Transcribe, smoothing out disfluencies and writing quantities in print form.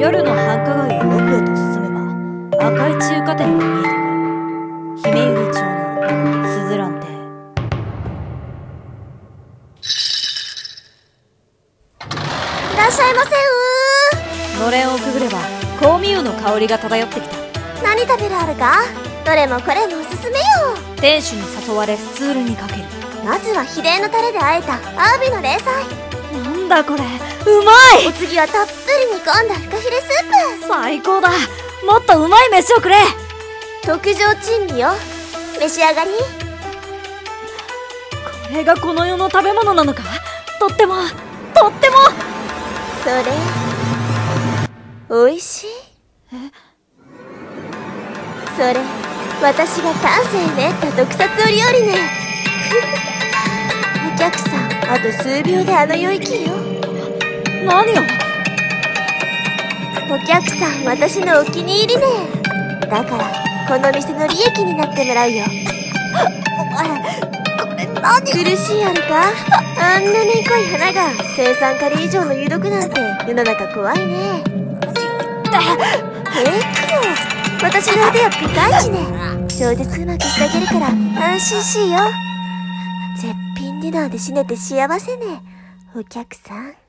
夜の繁華街を奥へと進めば赤い中華店が見えてくる。姫百合町のスズラン亭。 いらっしゃいませのれんをくぐれば香味油の香りが漂ってきた。 何食べるあるか？どれもこれもおすすめよ。 店主に誘われスツールにかける。 まずは秘伝のタレで和えたアワビの冷菜。 なんだこれ、うまい。 お次はたっぷり煮込んだフカヒレスープ。 最高だ。もっとうまい飯をくれ。 特上珍味よ、召し上がり。 これがこの世の食べ物なのか？とってもそれおいしい。それ私が丹精練った特撮お料理ね。お客さん、あと数秒であの世行きよ。 何を？ お客さん、私のお気に入りね。だからこの店の利益になってもらうよ。 お前、これ何？ 苦しいあるか？あんなめんこい花が生産カリ以上の有毒なんて世の中怖いね。平気よ、私の腕はピカイチね。超絶うまくしてあげるから安心しいよ。絶品ディナーで死ねて幸せね、お客さん。